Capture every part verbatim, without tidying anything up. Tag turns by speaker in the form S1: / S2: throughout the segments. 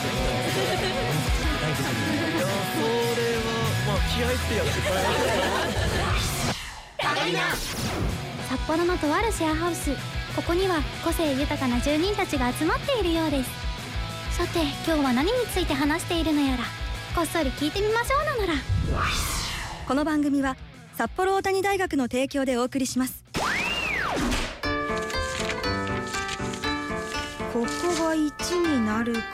S1: まあ気合ってやつ
S2: 札幌のとあるシェアハウス、ここには個性豊かな住人たちが集まっているようです。さて今日は何について話しているのやら、こっそり聞いてみましょうなのら。
S3: この番組は札幌大谷大学の提供でお送りします。ここがいちになるから、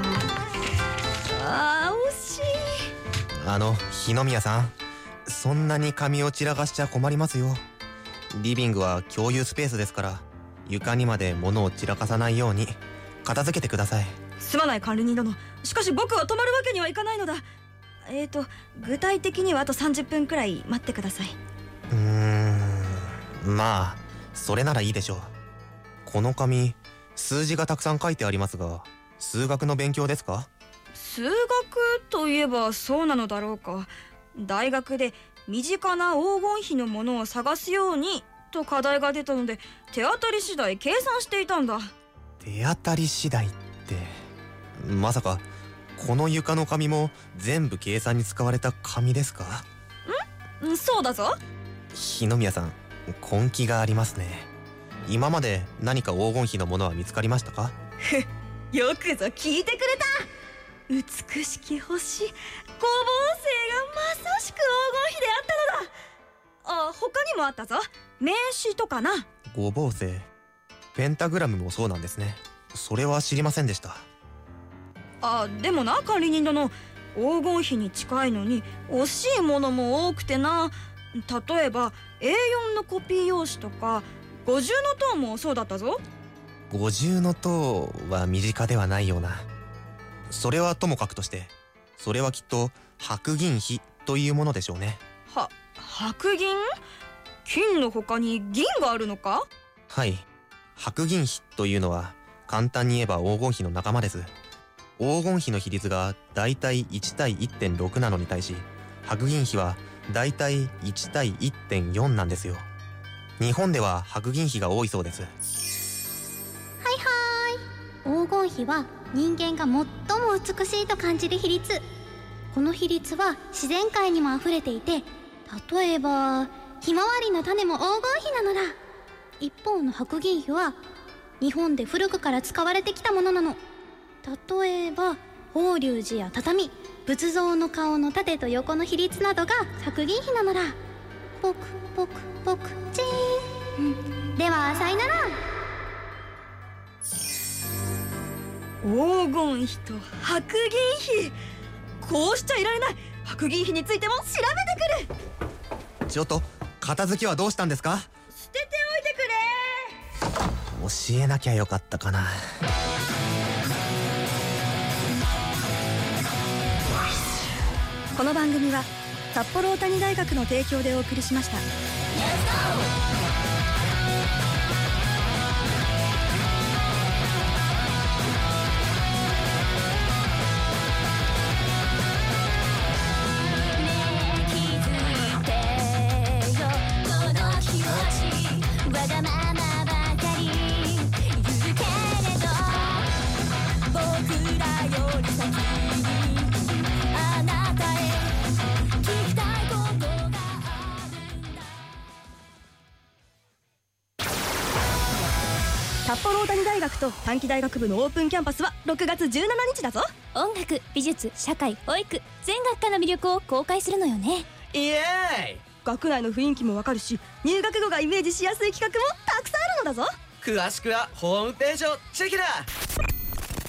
S3: あー惜しい。
S4: あの日野宮さん、そんなに紙を散らかしちゃ困りますよ。リビングは共有スペースですから、床にまで物を散らかさないように片付けてください。
S3: すまない管理人殿、しかし僕は止まるわけにはいかないのだ。えーと具体的にはあとさんじゅっぷんくらい待ってください。
S4: うーん、まあそれならいいでしょう。この紙、数字がたくさん書いてありますが、数学の勉強ですか？
S3: 数学といえばそうなのだろうか。大学で身近な黄金比のものを探すようにと課題が出たので、手当たり次第計算していたんだ。
S4: 手当たり次第って、まさかこの床の紙も全部計算に使われた紙ですか？
S3: ん？そうだぞ。
S4: 日野宮さん、根気がありますね。今まで何か黄金比のものは見つかりましたか？
S3: よくぞ聞いてくれた。美しき星、五芒星がまさしく黄金比であったのだ。あ、他にもあったぞ。名詞とかな。
S4: 五芒星、ペンタグラムもそうなんですね。それは知りませんでした。
S3: あ、でもな管理人殿、黄金比に近いのに惜しいものも多くてな。例えば エーよん のコピー用紙とか五重塔もそうだったぞ。
S4: 五重塔は身近ではないような。それはともかくとして、それはきっと白銀比というものでしょうね。
S3: は、白銀？金の他に銀があるのか？
S4: はい、白銀比というのは簡単に言えば黄金比の仲間です。黄金比の比率がだいたいいちたいいってんろくなのに対し、白銀比はだいたいいちたいいってんよんなんですよ。日本では白銀比が多いそうです。
S2: はいはい、黄金比は人間が最も美しいと感じる比率。この比率は自然界にもあふれていて、例えばひまわりの種も黄金比なのだ。一方の白銀比は日本で古くから使われてきたものなの。例えば法隆寺や畳、仏像の顔の縦と横の比率などが白銀比なのだ。ポクポクポクチーン、うん、ではさいなら。
S3: 黄金比と白銀比、こうしちゃいられない。白銀比についても調べてくる。
S4: ちょっと片付けはどうしたんですか？
S3: 捨てておいてくれ。
S4: 教えなきゃよかったかな。
S3: この番組は札幌大谷大学の提供でお送りしました。札幌大谷大学と短期大学部のオープンキャンパスはろくがつじゅうしちにちだぞ。
S2: 音楽、美術、社会、保育、全学科の魅力を公開するのよね。
S1: イエーイ。
S3: 学内の雰囲気もわかるし、入学後がイメージしやすい企画もたくさんあるのだぞ。
S1: 詳しくはホームページをチェックだ。